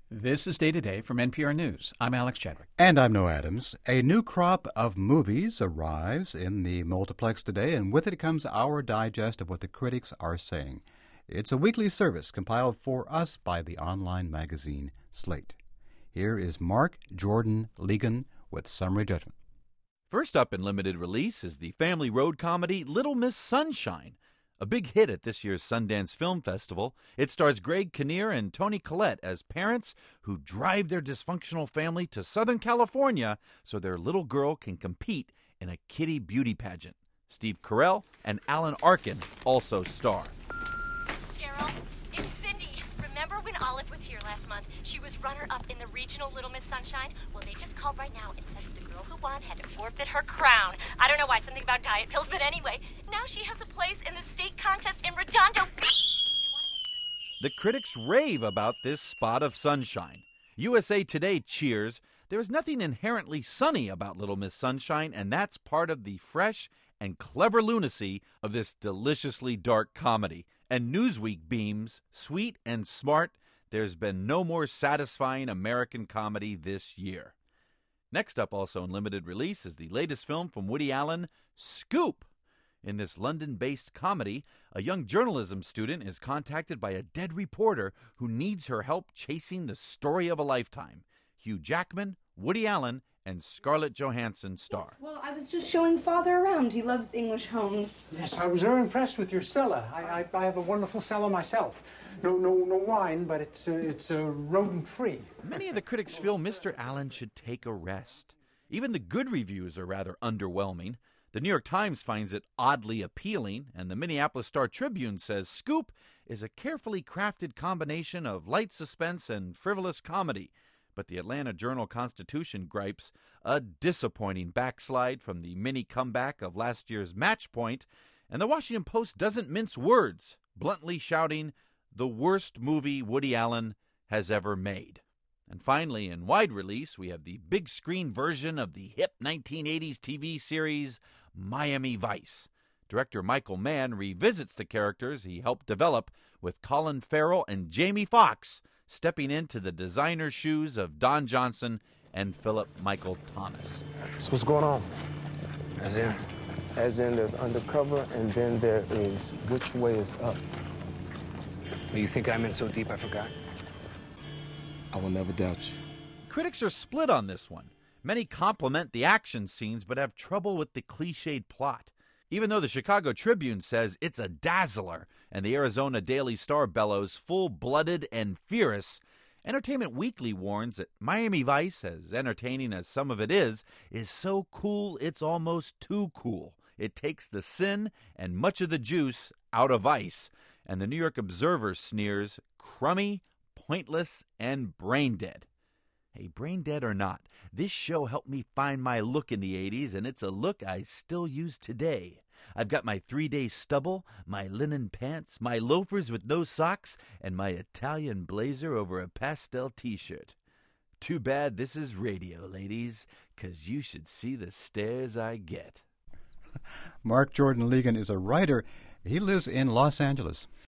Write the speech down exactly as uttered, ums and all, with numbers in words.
This is Day to Day from N P R News. I'm Alex Chadwick. And I'm Noah Adams. A new crop of movies arrives in the multiplex today, and with it comes our digest of what the critics are saying. It's a weekly service compiled for us by the online magazine Slate. Here is Mark Jordan Ligon with Summary Judgment. First up in limited release is the family road comedy Little Miss Sunshine. A big hit at this year's Sundance Film Festival. It stars Greg Kinnear and Toni Collette as parents who drive their dysfunctional family to Southern California so their little girl can compete in a kiddie beauty pageant. Steve Carell and Alan Arkin also star. Cheryl, it's Cindy. Remember when Olive was here last month? She was runner-up in the regional Little Miss Sunshine. Well, they just called right now and said that the girl who won had to forfeit her crown. I don't know why, something about diet pills, but anyway, now she has a place in the state contest in Redondo Beach. The critics rave about this spot of sunshine. U S A Today cheers. There is nothing inherently sunny about Little Miss Sunshine, and that's part of the fresh and clever lunacy of this deliciously dark comedy. And Newsweek beams, sweet and smart, there's been no more satisfying American comedy this year. Next up, also in limited release, is the latest film from Woody Allen, Scoop. In this London-based comedy, a young journalism student is contacted by a dead reporter who needs her help chasing the story of a lifetime. Hugh Jackman, Woody Allen, and Scarlett Johansson star. Yes, well, I was just showing Father around. He loves English homes. Yes, I was very impressed with your cellar. I, I, I have a wonderful cellar myself. No, no, no wine, but it's uh, it's uh, rodent-free. Many of the critics feel Mister Allen should take a rest. Even the good reviews are rather underwhelming. The New York Times finds it oddly appealing, and the Minneapolis Star-Tribune says Scoop is a carefully crafted combination of light suspense and frivolous comedy. But the Atlanta Journal-Constitution gripes a disappointing backslide from the mini comeback of last year's Match Point, and the Washington Post doesn't mince words, bluntly shouting, the worst movie Woody Allen has ever made. And finally, in wide release, we have the big screen version of the hip nineteen eighties T V series Miami Vice. Director Michael Mann revisits the characters he helped develop with Colin Farrell and Jamie Foxx stepping into the designer shoes of Don Johnson and Philip Michael Thomas. So what's going on? As in? As in, there's undercover, and then there is which way is up. Oh, you think I'm in so deep I forgot? I will never doubt you. Critics are split on this one. Many compliment the action scenes but have trouble with the cliched plot. Even though the Chicago Tribune says it's a dazzler and the Arizona Daily Star bellows full-blooded and fierce, Entertainment Weekly warns that Miami Vice, as entertaining as some of it is, is so cool it's almost too cool. It takes the sin and much of the juice out of Vice. And the New York Observer sneers, crummy, pointless, and brain-dead. Hey, brain dead or not, this show helped me find my look in the eighties, and it's a look I still use today. I've got my three-day stubble, my linen pants, my loafers with no socks, and my Italian blazer over a pastel t-shirt. Too bad this is radio, ladies, 'cause you should see the stares I get. Mark Jordan Ligon is a writer. He lives in Los Angeles.